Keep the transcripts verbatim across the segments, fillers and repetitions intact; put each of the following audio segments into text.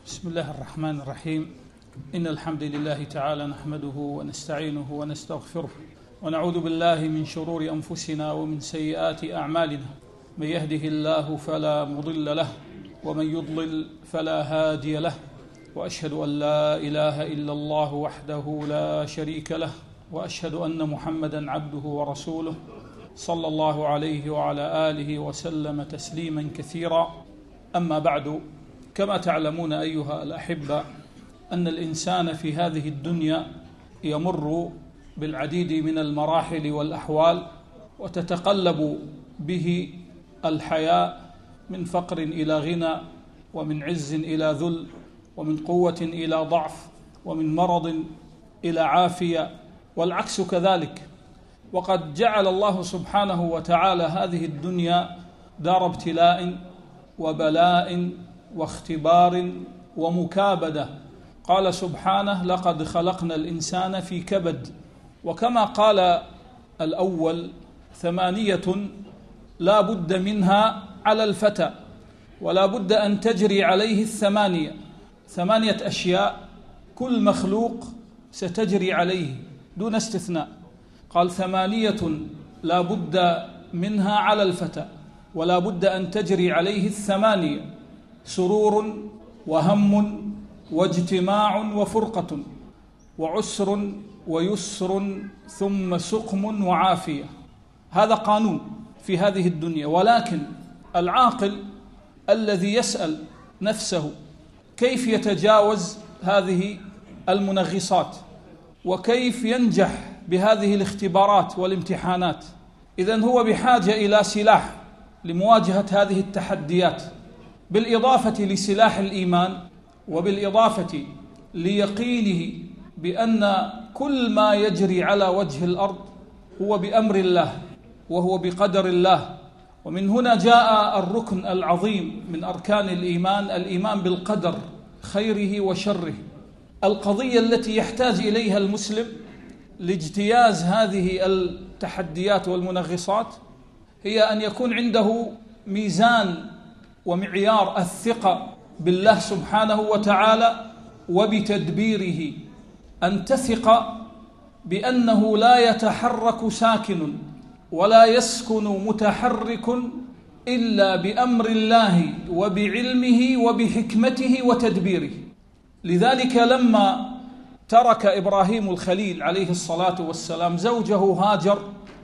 بسم الله الرحمن الرحيم. إن الحمد لله تعالى نحمده ونستعينه ونستغفره ونعوذ بالله من شرور أنفسنا ومن سيئات أعمالنا. من يهده الله فلا مضل له ومن يضلل فلا هادي له، وأشهد أن لا إله إلا الله وحده لا شريك له، وأشهد أن محمدًا عبده ورسوله صلى الله عليه وعلى آله وسلم تسليما كثيرا. أما بعد، كما تعلمون أيها الأحبة أن الإنسان في هذه الدنيا يمر بالعديد من المراحل والأحوال، وتتقلب به الحياة من فقر إلى غنى، ومن عز إلى ذل، ومن قوة إلى ضعف، ومن مرض إلى عافية، والعكس كذلك. وقد جعل الله سبحانه وتعالى هذه الدنيا دار ابتلاء وبلاء واختبار ومكابدة. قال سبحانه: لقد خلقنا الإنسان في كبد. وكما قال الأول: ثمانية لا بد منها على الفتى، ولا بد أن تجري عليه الثمانية. ثمانية أشياء كل مخلوق ستجري عليه دون استثناء. قال: ثمانية لا بد منها على الفتى، ولا بد أن تجري عليه الثمانية: سرور وهم واجتماع وفرقة، وعسر ويسر، ثم سقم وعافية. هذا قانون في هذه الدنيا. ولكن العاقل الذي يسأل نفسه كيف يتجاوز هذه المنغصات، وكيف ينجح بهذه الاختبارات والامتحانات، إذن هو بحاجة إلى سلاح لمواجهة هذه التحديات، بالإضافة لسلاح الإيمان، وبالإضافة ليقينه بأن كل ما يجري على وجه الأرض هو بأمر الله وهو بقدر الله. ومن هنا جاء الركن العظيم من أركان الإيمان، الإيمان بالقدر خيره وشره. القضية التي يحتاج إليها المسلم لاجتياز هذه التحديات والمنغصات هي أن يكون عنده ميزان ومعيار الثقة بالله سبحانه وتعالى وبتدبيره، أن تثق بأنه لا يتحرك ساكن ولا يسكن متحرك إلا بأمر الله وبعلمه وبحكمته وتدبيره. لذلك لما ترك إبراهيم الخليل عليه الصلاة والسلام زوجه هاجر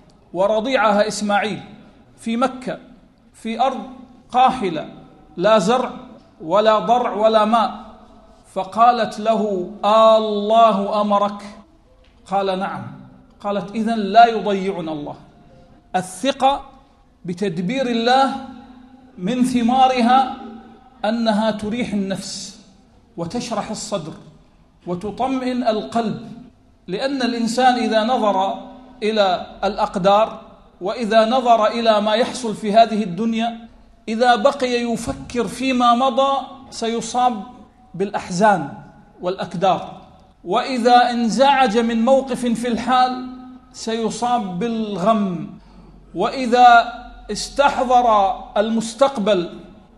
ورضيعها إسماعيل في مكة في أرض قاحلة لا زرع ولا ضرع ولا ماء، فقالت له: آه الله أمرك؟ قال: نعم. قالت: إذن لا يضيعنا الله. الثقة بتدبير الله من ثمارها أنها تريح النفس وتشرح الصدر وتطمئن القلب، لأن الإنسان إذا نظر إلى الأقدار وإذا نظر إلى ما يحصل في هذه الدنيا، إذا بقي يفكر فيما مضى سيصاب بالأحزان والأكدار، وإذا انزعج من موقف في الحال سيصاب بالغم، وإذا استحضر المستقبل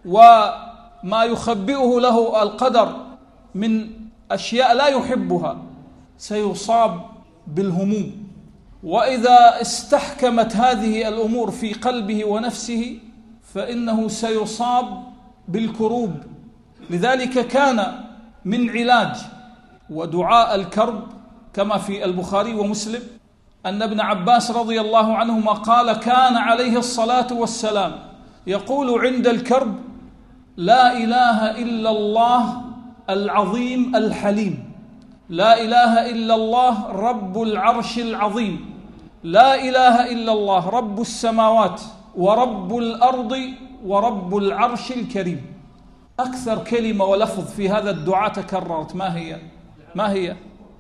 وما يخبئه له القدر من أشياء لا يحبها سيصاب بالهموم، وإذا استحكمت هذه الأمور في قلبه ونفسه فإنه سيصاب بالكروب. لذلك كان من علاج ودعاء الكرب كما في البخاري ومسلم أن ابن عباس رضي الله عنهما قال: كان عليه الصلاة والسلام يقول عند الكرب: لا إله إلا الله العظيم الحليم، لا إله إلا الله رب العرش العظيم، لا إله إلا الله رب السماوات ورب الأرض ورب العرش الكريم. أكثر كلمة ولفظ في هذا الدعاء تكررت ما هي؟ ما هي؟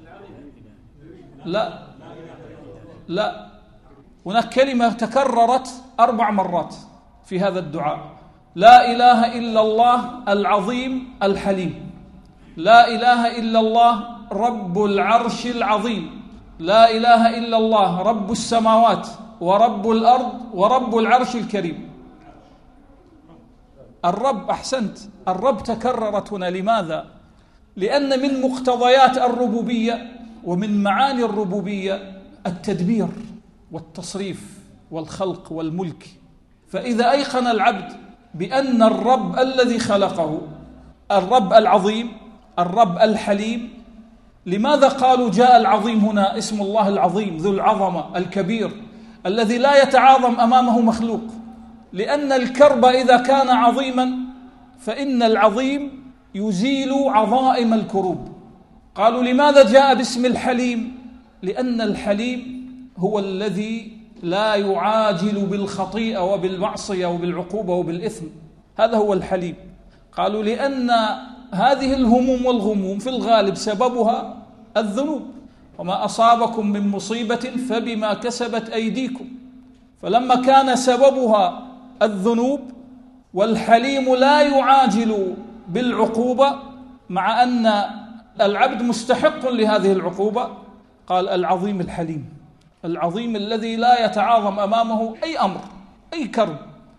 لا لا هناك كلمة تكررت أربع مرات في هذا الدعاء: لا إله إلا الله العظيم الحليم، لا إله إلا الله رب العرش العظيم، لا إله إلا الله رب السماوات ورب الأرض ورب العرش الكريم. الرب، أحسنت، الرب تكررت هنا. لماذا؟ لأن من مقتضيات الربوبية ومن معاني الربوبية التدبير والتصريف والخلق والملك. فإذا أيقن العبد بأن الرب الذي خلقه الرب العظيم، الرب الحليم. لماذا قالوا جاء العظيم هنا؟ اسم الله العظيم ذو العظمة الكبير الذي لا يتعاظم أمامه مخلوق، لأن الكرب إذا كان عظيما فإن العظيم يزيل عظائم الكروب. قالوا لماذا جاء باسم الحليم؟ لأن الحليم هو الذي لا يعاجل بالخطيئة وبالمعصية وبالعقوبة وبالإثم، هذا هو الحليم. قالوا لأن هذه الهموم والغموم في الغالب سببها الذنوب، وما أصابكم من مصيبة فبما كسبت أيديكم. فلما كان سببها الذنوب والحليم لا يعاجل بالعقوبة مع أن العبد مستحق لهذه العقوبة، قال العظيم الحليم، العظيم الذي لا يتعاظم أمامه أي أمر أي كرب.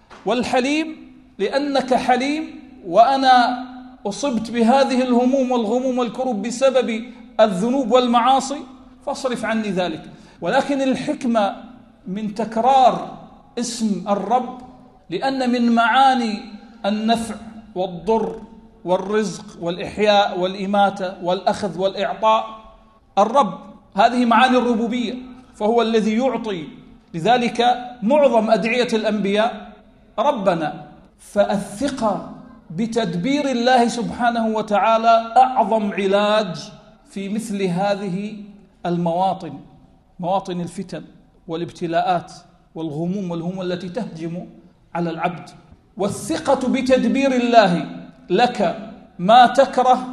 والحليم لأنك حليم وأنا أصبت بهذه الهموم والغموم والكروب بسبب الذنوب والمعاصي فاصرف عني ذلك. ولكن الحكمة من تكرار اسم الرب لأن من معاني النفع والضر والرزق والإحياء والإماتة والأخذ والإعطاء الرب، هذه معاني الربوبية، فهو الذي يعطي. لذلك معظم أدعية الأنبياء ربنا. فالثقة بتدبير الله سبحانه وتعالى أعظم علاج في مثل هذه المواطن، مواطن الفتن والابتلاءات والغموم والهموم التي تهجم على العبد. والثقة بتدبير الله لك ما تكره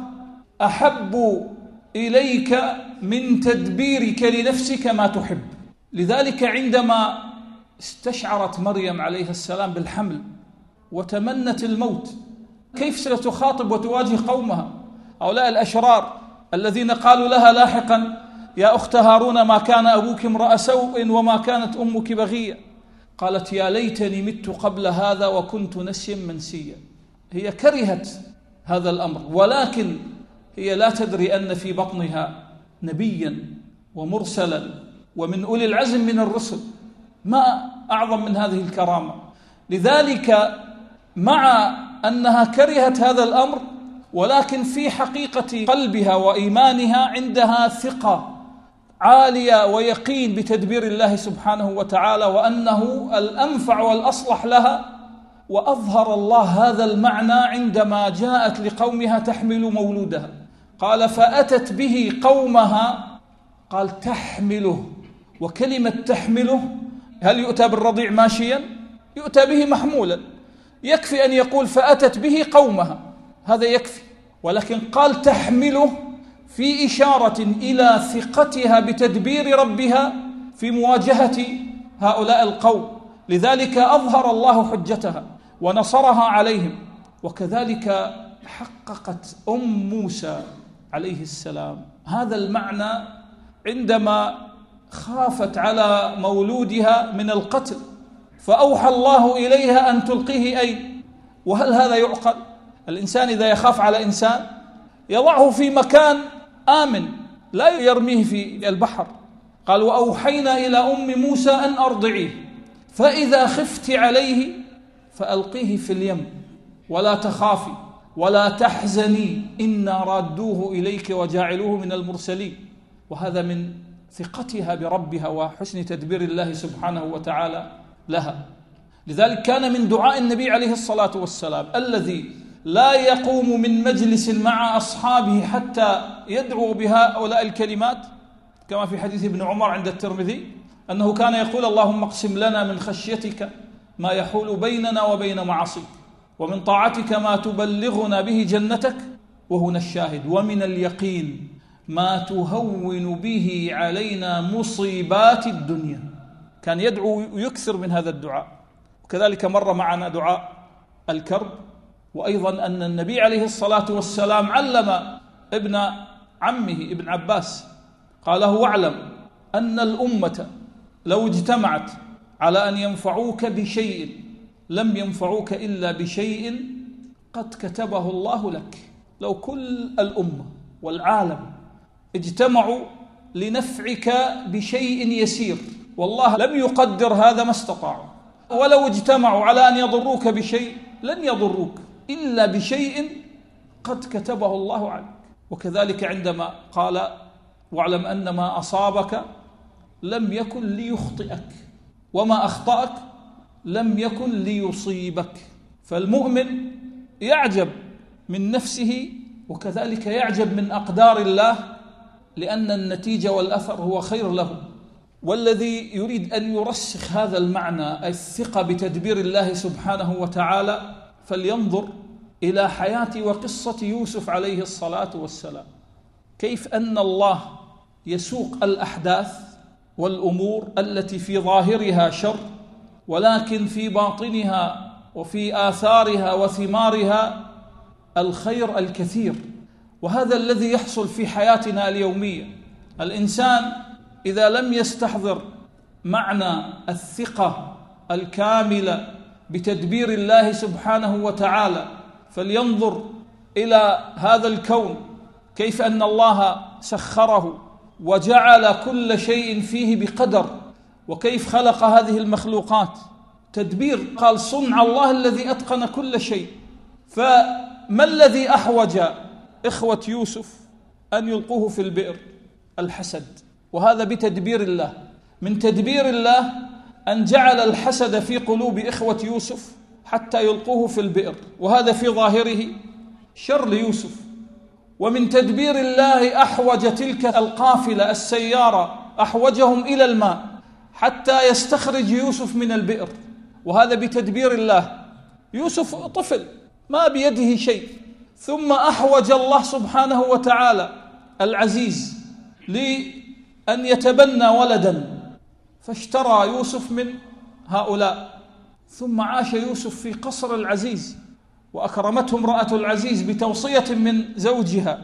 أحب إليك من تدبيرك لنفسك ما تحب. لذلك عندما استشعرت مريم عليه السلام بالحمل وتمنت الموت، كيف ستخاطب وتواجه قومها هؤلاء الأشرار الذين قالوا لها لاحقا يا أخت هارون ما كان أبوك امرأ سوء وما كانت أمك بغية؟ قالت يا ليتني مت قبل هذا وكنت نسيا منسيا. هي كرهت هذا الأمر، ولكن هي لا تدري أن في بطنها نبيا ومرسلا ومن أولي العزم من الرسل. ما أعظم من هذه الكرامة. لذلك مع أنها كرهت هذا الأمر ولكن في حقيقة قلبها وإيمانها عندها ثقة عالية ويقين بتدبير الله سبحانه وتعالى وأنه الأنفع والأصلح لها. وأظهر الله هذا المعنى عندما جاءت لقومها تحمل مولودها، قال فأتت به قومها، قال تحمله. وكلمة تحمله، هل يؤتى بالرضيع ماشيا؟ يؤتى به محمولا. يكفي أن يقول فأتت به قومها، هذا يكفي. ولكن قال تحمله في إشارة إلى ثقتها بتدبير ربها في مواجهة هؤلاء القوم. لذلك أظهر الله حجتها ونصرها عليهم. وكذلك حققت أم موسى عليه السلام هذا المعنى عندما خافت على مولودها من القتل، فأوحى الله إليها أن تلقيه أين؟ وهل هذا يعقل؟ الإنسان إذا يخاف على إنسان يضعه في مكان آمن لا يرميه في البحر. قال وأوحينا إلى أم موسى أن أرضعيه فإذا خفت عليه فألقيه في اليم ولا تخافي ولا تحزني إنا رادوه إليك وجاعلوه من المرسلين. وهذا من ثقتها بربها وحسن تدبير الله سبحانه وتعالى لها. لذلك كان من دعاء النبي عليه الصلاة والسلام الذي لا يقوم من مجلس مع أصحابه حتى يدعو بهؤلاء الكلمات، كما في حديث ابن عمر عند الترمذي أنه كان يقول اللهم اقسم لنا من خشيتك ما يحول بيننا وبين معاصيك ومن طاعتك ما تبلغنا به جنتك، وهنا الشاهد، ومن اليقين ما تهون به علينا مصيبات الدنيا. كان يدعو ويكثر من هذا الدعاء. وكذلك مر معنا دعاء الكرب. وأيضا أن النبي عليه الصلاة والسلام علم ابن عمه ابن عباس قال له واعلم أن الأمة لو اجتمعت على أن ينفعوك بشيء لم ينفعوك إلا بشيء قد كتبه الله لك. لو كل الأمة والعالم اجتمعوا لنفعك بشيء يسير، والله لم يقدر هذا ما استطاعوا، ولو اجتمعوا على أن يضروك بشيء لن يضروك إلا بشيء قد كتبه الله عليك. وكذلك عندما قال واعلم أن ما أصابك لم يكن ليخطئك وما أخطأك لم يكن ليصيبك. فالمؤمن يعجب من نفسه وكذلك يعجب من أقدار الله، لأن النتيجة والأثر هو خير له. والذي يريد أن يرسخ هذا المعنى الثقة بتدبير الله سبحانه وتعالى فلينظر إلى حياة وقصة يوسف عليه الصلاة والسلام، كيف أن الله يسوق الأحداث والأمور التي في ظاهرها شر ولكن في باطنها وفي آثارها وثمارها الخير الكثير. وهذا الذي يحصل في حياتنا اليومية. الإنسان إذا لم يستحضر معنى الثقة الكاملة بتدبير الله سبحانه وتعالى فلينظر إلى هذا الكون، كيف أن الله سخره وجعل كل شيء فيه بقدر، وكيف خلق هذه المخلوقات تدبير. قال صنع الله الذي أتقن كل شيء. فما الذي أحوج إخوة يوسف أن يلقوه في البئر؟ الحسد، وهذا بتدبير الله. من تدبير الله أن جعل الحسد في قلوب إخوة يوسف حتى يلقوه في البئر، وهذا في ظاهره شر ليوسف. ومن تدبير الله أحوج تلك القافلة السيارة أحوجهم إلى الماء حتى يستخرج يوسف من البئر، وهذا بتدبير الله. يوسف طفل ما بيده شيء، ثم أحوج الله سبحانه وتعالى العزيز لأن يتبنى ولدا، فاشترى يوسف من هؤلاء، ثم عاش يوسف في قصر العزيز وأكرمته امرأة العزيز بتوصية من زوجها.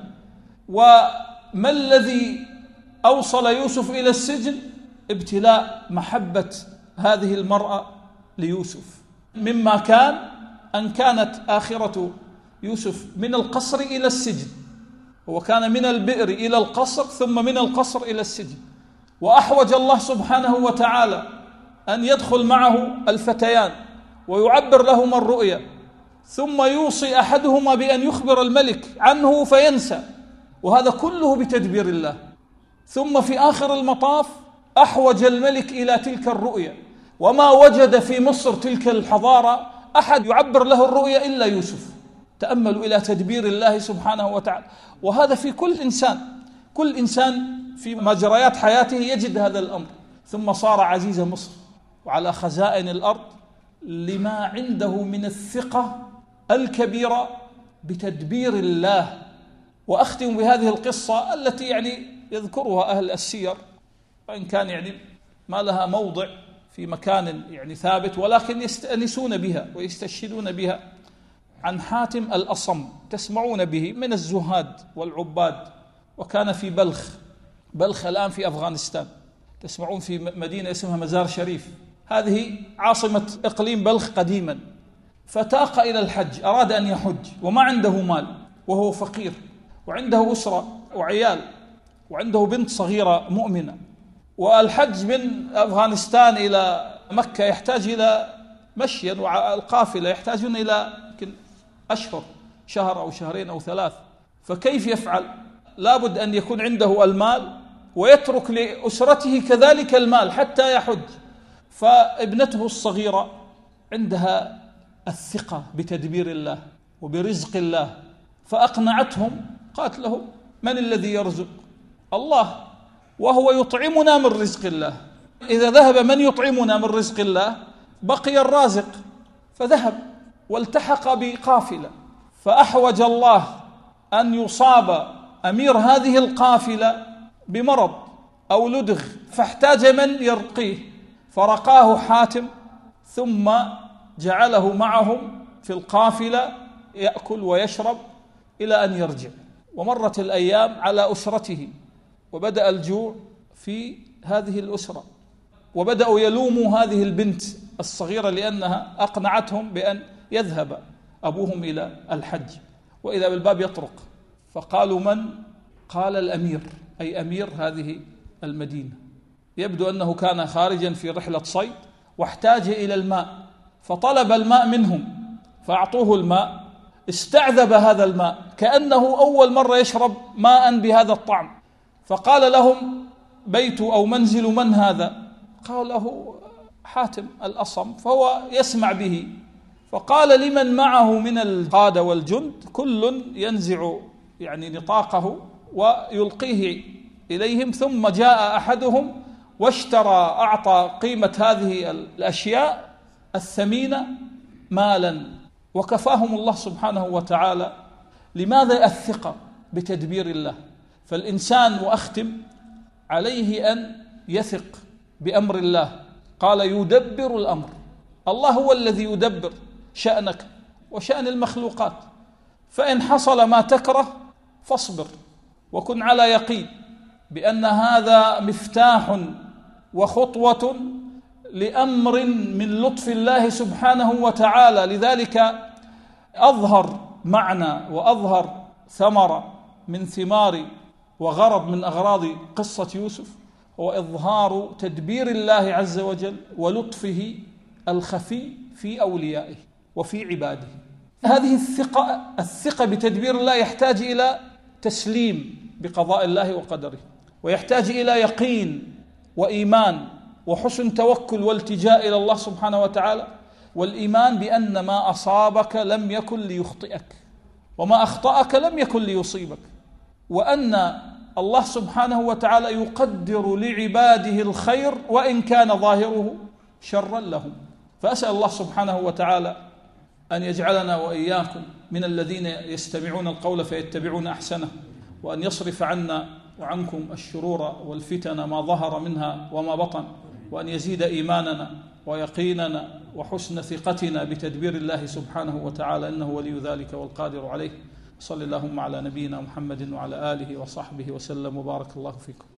وما الذي أوصل يوسف إلى السجن؟ ابتلاء محبة هذه المرأة ليوسف. مما كان أن كانت آخرة يوسف من القصر إلى السجن، وكان من البئر إلى القصر ثم من القصر إلى السجن. وأحوج الله سبحانه وتعالى أن يدخل معه الفتيان ويعبر لهما الرؤيا، ثم يوصي أحدهما بأن يخبر الملك عنه فينسى، وهذا كله بتدبير الله. ثم في آخر المطاف أحوج الملك إلى تلك الرؤيا، وما وجد في مصر تلك الحضارة أحد يعبر له الرؤيا إلا يوسف. تأملوا إلى تدبير الله سبحانه وتعالى. وهذا في كل إنسان، كل إنسان في مجريات حياته يجد هذا الأمر. ثم صار عزيز مصر وعلى خزائن الأرض لما عنده من الثقة الكبيرة بتدبير الله. وأختم بهذه القصة التي يعني يذكرها أهل السير، وإن كان يعني ما لها موضع في مكان يعني ثابت، ولكن يستأنسون بها ويستشهدون بها، عن حاتم الأصم، تسمعون به، من الزهاد والعباد، وكان في بلخ. بلخ الآن في أفغانستان، تسمعون في مدينة اسمها مزار شريف، هذه عاصمة إقليم بلخ قديما. فتاق إلى الحج، أراد أن يحج وما عنده مال وهو فقير، وعنده أسرة وعيال، وعنده بنت صغيرة مؤمنة. والحج من أفغانستان إلى مكة يحتاج إلى مشي، والقافلة يحتاجون إلى يمكن أشهر، شهر أو شهرين أو ثلاث. فكيف يفعل؟ لابد أن يكون عنده المال ويترك لأسرته كذلك المال حتى يحج. فابنته الصغيرة عندها الثقة بتدبير الله وبرزق الله، فأقنعتهم، قالت له من الذي يرزق؟ الله، وهو يطعمنا من رزق الله. إذا ذهب من يطعمنا من رزق الله بقي الرازق. فذهب والتحق بقافلة، فأحوج الله أن يصاب أمير هذه القافلة بمرض أو لدغ، فاحتاج من يرقيه، فرقاه حاتم ثم جعله معهم في القافلة يأكل ويشرب إلى أن يرجع. ومرت الأيام على أسرته، وبدأ الجوع في هذه الأسرة، وبدأوا يلوموا هذه البنت الصغيرة لأنها أقنعتهم بأن يذهب أبوهم إلى الحج، وإذا بالباب يطرق، فقالوا من؟ قال الأمير، أي أمير هذه المدينة. يبدو أنه كان خارجا في رحلة صيد واحتاج إلى الماء، فطلب الماء منهم فأعطوه الماء، استعذب هذا الماء كأنه أول مرة يشرب ماء بهذا الطعم، فقال لهم: بيت أو منزل من هذا؟ قال له: حاتم الأصم، فهو يسمع به، فقال لمن معه من القادة والجند: كل ينزع يعني نطاقه ويلقيه إليهم، ثم جاء أحدهم واشترى، أعطى قيمة هذه الأشياء الثمينة مالا، وكفاهم الله سبحانه وتعالى. لماذا؟ الثقة بتدبير الله. فالإنسان، وأختم، عليه أن يثق بأمر الله. قال: يدبر الأمر، الله هو الذي يدبر شأنك وشأن المخلوقات. فإن حصل ما تكره فاصبر، وكن على يقين بأن هذا مفتاح وخطوة لأمر من لطف الله سبحانه وتعالى. لذلك أظهر معنى وأظهر ثمرة من ثمار وغرض من أغراض قصة يوسف هو إظهار تدبير الله عز وجل ولطفه الخفي في أوليائه وفي عباده. هذه الثقة الثقة بتدبير الله يحتاج إلى تسليم بقضاء الله وقدره، ويحتاج إلى يقين وإيمان وحسن توكل والتجاء إلى الله سبحانه وتعالى، والإيمان بأن ما أصابك لم يكن ليخطئك، وما أخطأك لم يكن ليصيبك، وأن الله سبحانه وتعالى يقدر لعباده الخير وإن كان ظاهره شرا لهم. فأسأل الله سبحانه وتعالى أن يجعلنا وإياكم من الذين يستمعون القول فيتبعون أحسنه، وأن يصرف عنا وعنكم الشرور والفتن ما ظهر منها وما بطن، وأن يزيد إيماننا ويقيننا وحسن ثقتنا بتدبير الله سبحانه وتعالى، إنه ولي ذلك والقادر عليه. صلى اللهم على نبينا محمد وعلى آله وصحبه وسلم، وبارك الله فيكم.